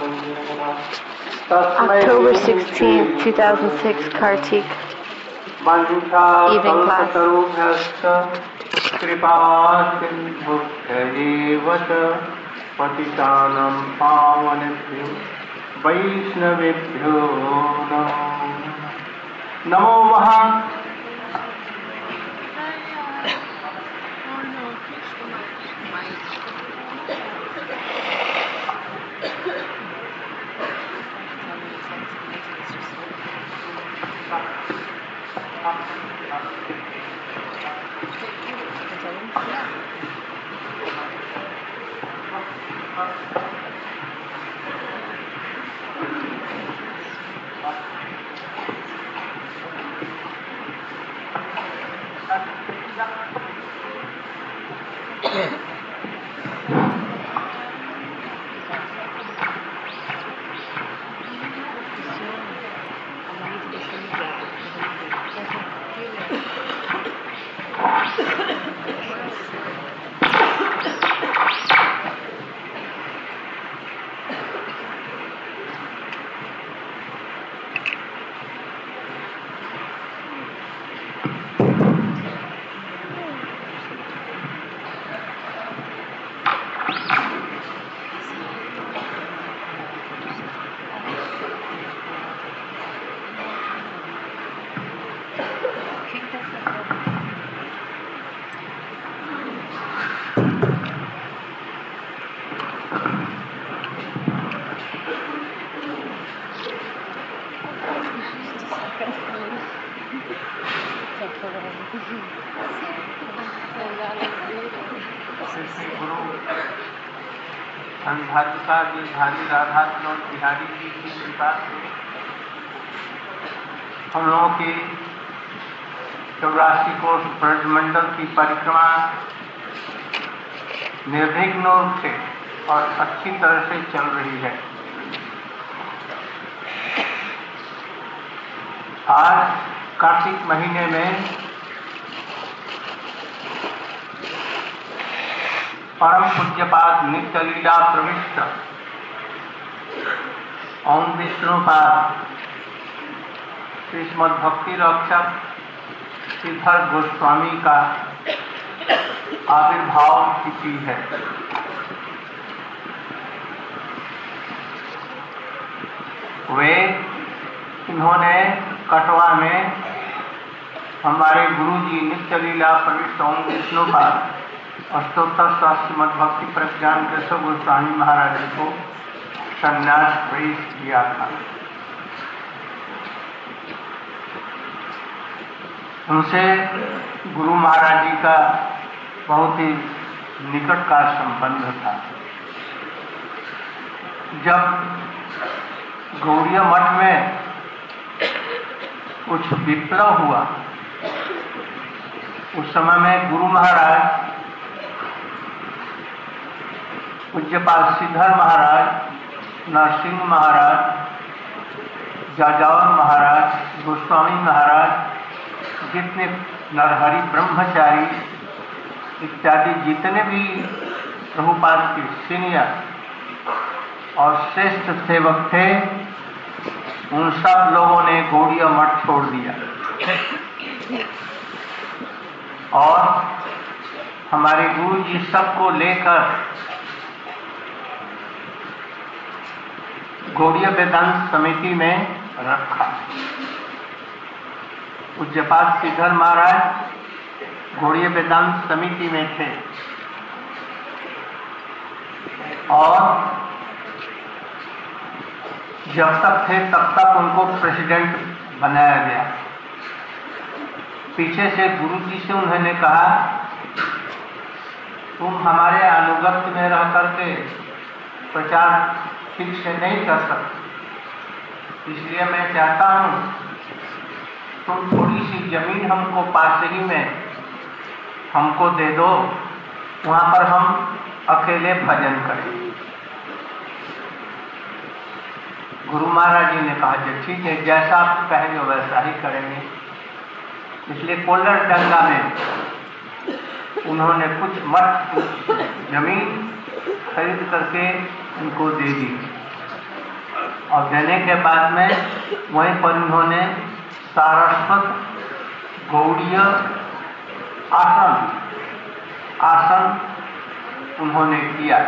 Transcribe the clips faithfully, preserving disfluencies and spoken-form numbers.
October sixteenth, two thousand six, Kartik. Evening class. पतितानं पावनेभ्यो वैष्णवेभ्यो नमो महा धारी राधा विनोद बिहारी जी की कृपा से हम लोगों की चौरासी कोष ब्रजमंडल की परिक्रमा निर्विघ्न रूप से और अच्छी तरह से चल रही है। आज कार्तिक महीने में परम पूज्यपाद नित्य लीला प्रविष्ट ओम विष्णुपाद श्रीमद् भक्ति रक्षक श्रीधर गोस्वामी का आविर्भाव तिथि है। वे इन्होंने कटवा में हमारे गुरुजी नित्य लीला प्रविष्ट ओम विष्णुपाद अष्टोत्तर शास्त्री श्रीमद् भक्ति प्रज्ञान केशव गोस्वामी महाराज जी को संन्यास प्रवेश किया था। उनसे गुरु महाराज जी का बहुत ही निकट का संबंध था। जब गौड़ीय मठ में कुछ विप्लव हुआ, उस समय में गुरु महाराज पूज्यपाद श्रीधर महाराज, नरसिंह महाराज, जाजावर महाराज, गोस्वामी महाराज, जितने नरहरि ब्रह्मचारी इत्यादि जितने भी प्रभुपाद के सीनियर और श्रेष्ठ सेवक थे, उन सब लोगों ने गौड़ीय मठ छोड़ दिया और हमारे गुरु जी सबको लेकर गौड़ीय वेदांत समिति में रखा। पूज्यपाद श्रीधर महाराज गौड़ीय वेदांत समिति में थे और जब तक थे तब तक उनको प्रेसिडेंट बनाया गया। पीछे से गुरु जी से उन्होंने कहा, तुम हमारे अनुगत्य में रह करके प्रचार ठीक से नहीं कर सकते, इसलिए मैं चाहता हूँ तुम थोड़ी सी जमीन हमको पास ही में हमको दे दो, वहाँ पर हम अकेले भजन करें। गुरु महाराज जी ने कहा कि ठीक है, जैसा आप कहेंगे वैसा ही करेंगे। इसलिए कोल्लर डंगा में उन्होंने कुछ मठ कुछ जमीन खरीद करके उनको दे दी और देने के बाद में वहीं पर उन्होंने सारस्वत गौड़ीय आसन आसन उन्होंने किया।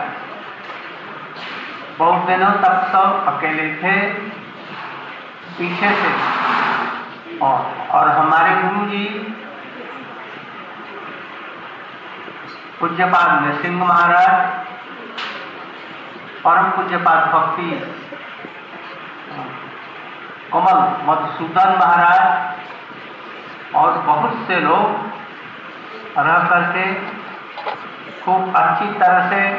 बहुत दिनों तक तो अकेले थे पीछे से, और, और हमारे गुरु जी पूज्यपाद नरसिंह महाराज, परम पूज्यपाद भक्ति कमल मधुसूदन महाराज और बहुत से लोग रह करके खूब अच्छी तरह से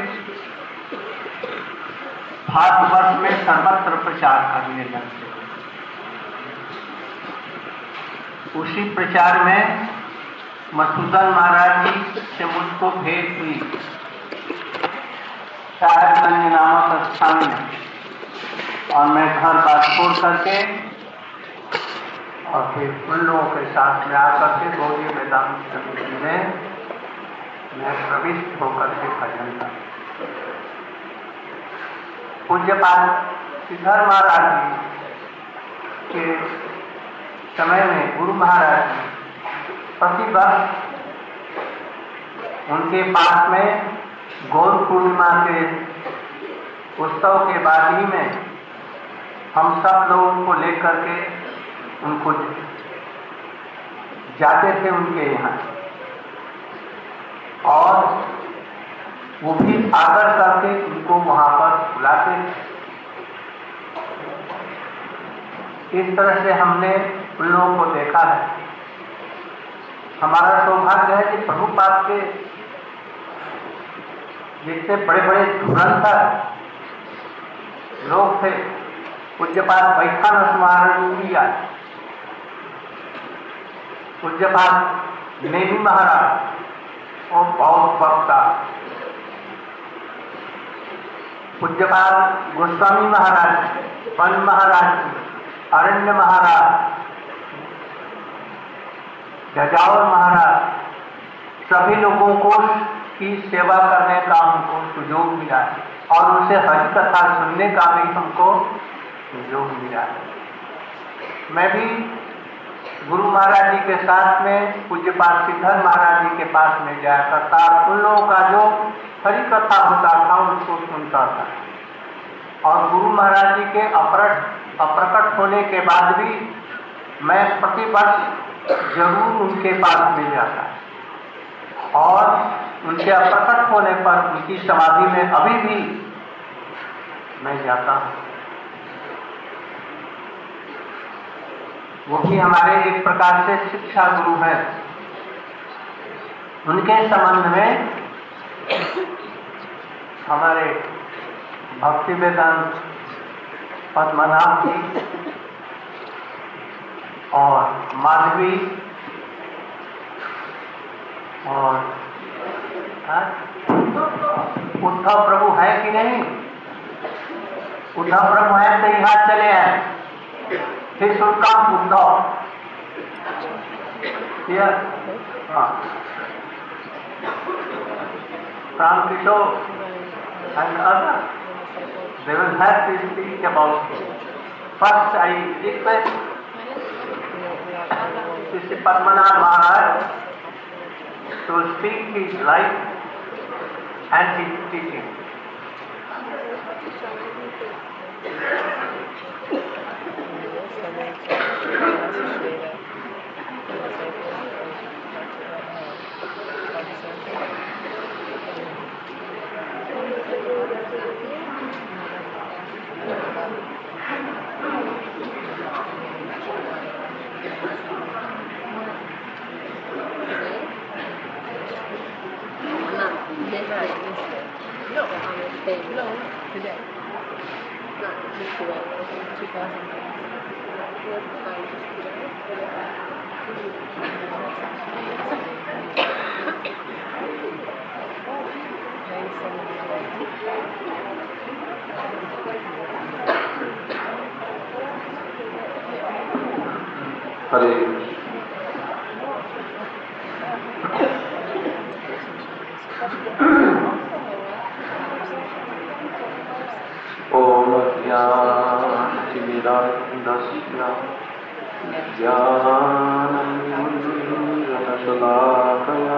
भारतवर्ष में सर्वत्र प्रचार करने लगते। उसी प्रचार में मधुसूदन महाराज जी से मुझको भेंट हुई साहेबगंज नामक स्थान में, और मैं घर बात छोड़ करके और फिर उन लोगों के साथ में आकर के गौड़ीय वेदांत समिति में मैं प्रविष्ट होकर के भजन था। पूज्यपाद श्रीधर महाराज जी के समय में गुरु महाराज जी प्रतिवर्ष उनके पास में गौर पूर्णिमा के उत्सव के बाद ही में हम सब लोगों को लेकर के उनको जाते थे उनके यहाँ, और वो भी आदर करके उनको वहां पर बुलाते थे। इस तरह से हमने उन लोगों को देखा है। हमारा सौभाग्य है कि प्रभुपाद के जितने बड़े बड़े धुरंधर लोग थे, पूज्यपाद वैखानस महाराज जी आए, पूज्यपाद नेमी महाराज और बहुत वक्ता, पूज्यपाद गोस्वामी महाराज, वन महाराज, अरण्य महाराज, गजावर महाराज, सभी लोगों को की सेवा करने का हमको सुयोग मिला है, और उनसे हरि कथा सुनने का भी हमको सुयोग मिला है। मैं भी गुरु महाराज जी के साथ में पूज्यपाद श्रीधर महाराज जी के पास में जाया करता, उन लोगों का जो हरि कथा होता था उसको सुनता था, और गुरु महाराज जी के अप्रकट अप्रकट होने के बाद भी मैं प्रतिवर्ष जरूर उनके पास मिल जाता, और उनके अप्रकट होने पर उनकी समाधि में अभी भी मैं जाता हूं। वो भी हमारे एक प्रकार से शिक्षा गुरु हैं। उनके संबंध में हमारे भक्ति वेदांत पद्मनाभ जी और माधवी और उद्धव प्रभु है कि नहीं? उद्धव प्रभु है तो यहाँ चले आए, फिर सुनता Uddhav Ram Kishore and others, they will have to speak about it. First I request Sri Padmanabh Maharaj to speak his life and his teaching. No, no, today. Not yesterday, two thousand हरे ओम ज्ञान ज्ञानतिमिरान्धस्य ज्ञानाञ्जनशलाकया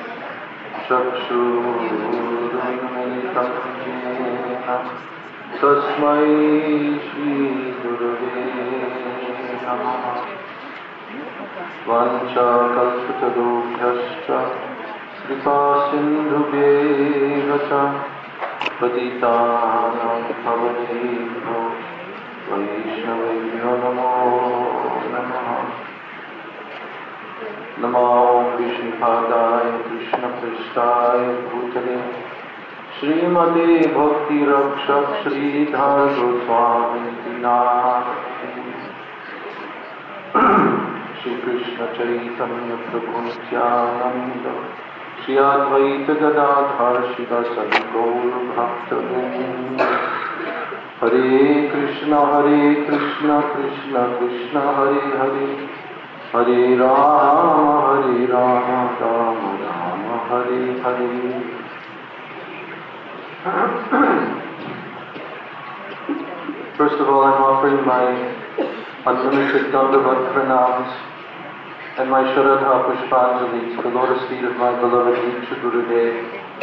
चक्षुरुन्मिलितं येन तस्मै श्रीगुरवे नमः। वाञ्छाकल्पतरुभ्यश्च कृपासिन्धुभ्येव च पतितानां भवनेभ्यो वैष्णवेभ्यो नमो नमः। नमो विष्णुपादाय कृष्णपृष्ठाय भूतले श्रीमते भक्तिरक्षक श्रीधर गोस्वामी नाथ। श्री कृष्ण चैतन्य प्रभु नित्यानंद श्री अद्वैत गदाधर शिवासादि गौर भक्तवृंद। हरे कृष्ण हरे कृष्ण कृष्ण कृष्ण हरे हरे हरे राम हरे Ram Ram Ram Hare Hare. First of all, I'm offering my unlimited Dandavat pranams and my Shraddha Pushpanjali to the lotus feet of my beloved Diksha Gurudev.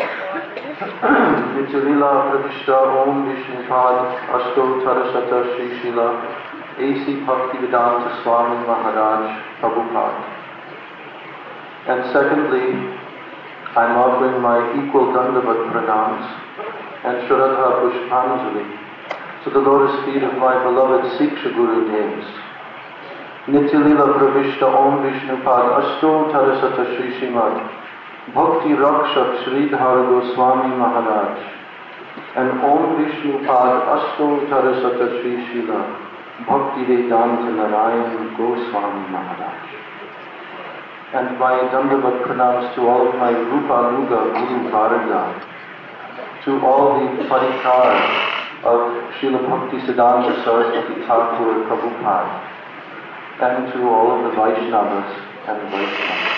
Nityalila Pravishta Om Vishnupad Ashto Tarashata Shri Shila A C Bhaktivedanta Swami Maharaj Prabhupada. And secondly, I'm offering my equal Dandavat pranams and Shraddha Pushpanjali to the lotus feet of my beloved Siksha Gurudevs. Nityalila Pravishta Om Vishnupad Ashto Tarasata Shri Shrimad Bhakti Rakshak Sridhar Goswami Maharaj and Om Vishnupad Ashto Tarasata Shri Srila Bhakti Vedanta Narayan Goswami Maharaj. And my Dandavat pranams to all of my Rupa Nuga Guru Varga, to all the Parikar of Srila Bhakti Siddhanta Saraswati Thakur Prabhupada, and to all of the Vaishnavas and Vaishnavas.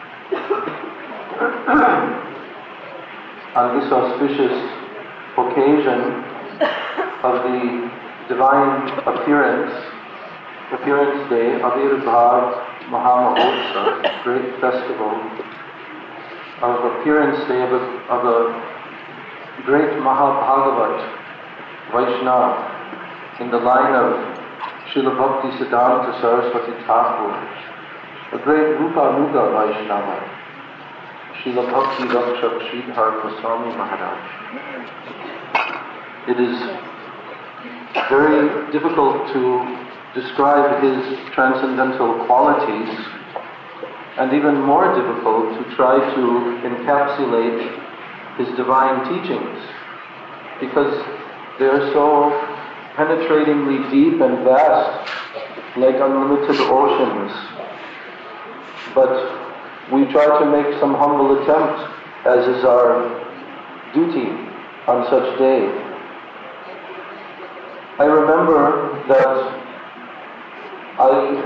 On this auspicious occasion of the divine appearance, appearance day, Avirbhav Mahamahotsav, great festival of appearance day of a, of a great Mahabhagavat Vaishnava in the line of Srila Bhakti Siddhanta Saraswati Thakur, a great Rupa Nuga Vaishnava, Srila Bhakti Rakshak Sridhar Goswami Maharaj. It is very difficult to describe his transcendental qualities, and even more difficult to try to encapsulate his divine teachings, because they are so penetratingly deep and vast, like unlimited oceans. But we try to make some humble attempt, as is our duty on such day. I remember that I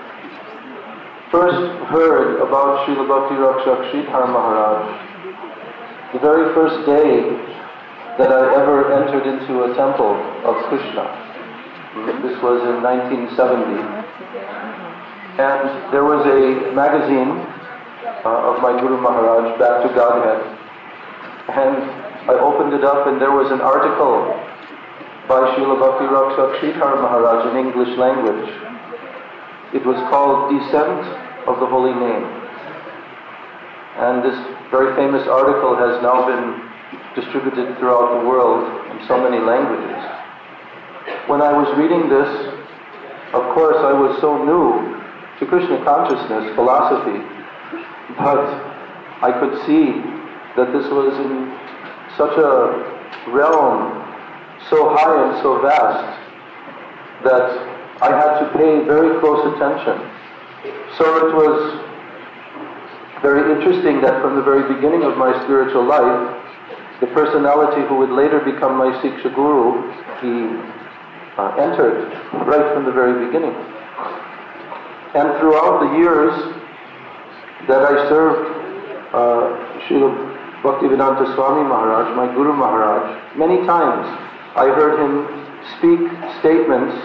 first heard about Srila Bhakti Rakshak Sridhar Maharaj the very first day that I ever entered into a temple of Krishna. This was in nineteen seventy. And there was a magazine uh, of my Guru Maharaj, Back to Godhead. And I opened it up and there was an article by Srila Bhakti Rakshak Sridhar Maharaj in English language. It was called Descent of the Holy Name. And this very famous article has now been distributed throughout the world in so many languages. When I was reading this, of course I was so new to Krishna consciousness, philosophy, but I could see that this was in such a realm, so high and so vast, that I had to pay very close attention. So it was very interesting that from the very beginning of my spiritual life, the personality who would later become my Siksha Guru, he uh, entered right from the very beginning. And throughout the years that I served uh, Srila Bhaktivedanta Swami Maharaj, my Guru Maharaj, many times I heard him speak statements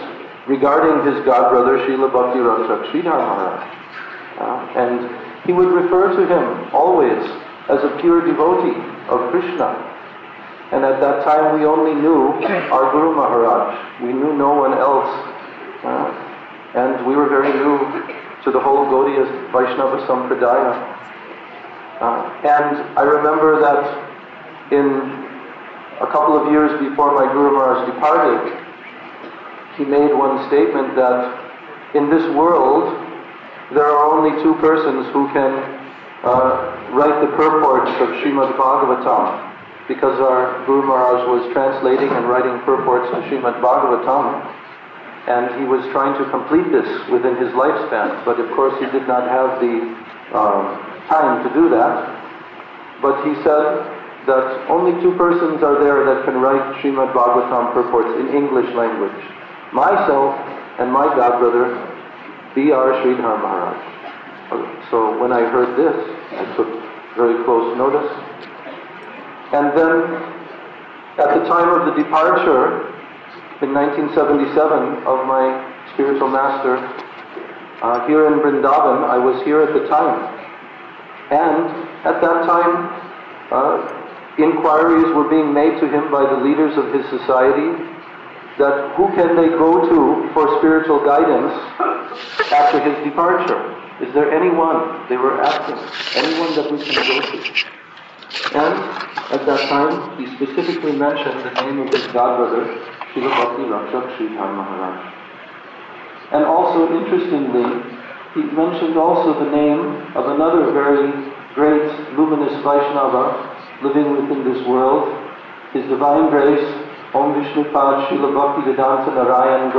regarding his godbrother Srila Bhakti Rakshak Sridhar Maharaj. Uh, and he would refer to him always as a pure devotee of Krishna. And at that time we only knew our Guru Maharaj. We knew no one else. Uh, and we were very new to the whole Gaudiya Vaishnava Sampradaya. Uh, and I remember that in a couple of years before my Guru Maharaj departed, he made one statement that in this world there are only two persons who can uh, write the purports of Srimad Bhagavatam, because our Guru Maharaj was translating and writing purports to Srimad Bhagavatam, and he was trying to complete this within his lifespan, but of course he did not have the um, time to do that. But he said that only two persons are there that can write Srimad Bhagavatam purports in English language: myself and my godbrother, B R Sridhar Maharaj. So when I heard this, I took very close notice. And then, at the time of the departure, in nineteen seventy-seven, of my spiritual master, uh, here in Vrindavan, I was here at the time. And at that time, uh, inquiries were being made to him by the leaders of his society that who can they go to for spiritual guidance after his departure? Is there anyone, they were asking, anyone that we can go to? And at that time, he specifically mentioned the name of his godbrother, Srila Bhakti Rakshak Sridhar Maharaj. And also, interestingly, he mentioned also the name of another very great luminous Vaishnava living within this world, His Divine Grace, Om Vishnupad Srila Bhakti Vedanta Narayan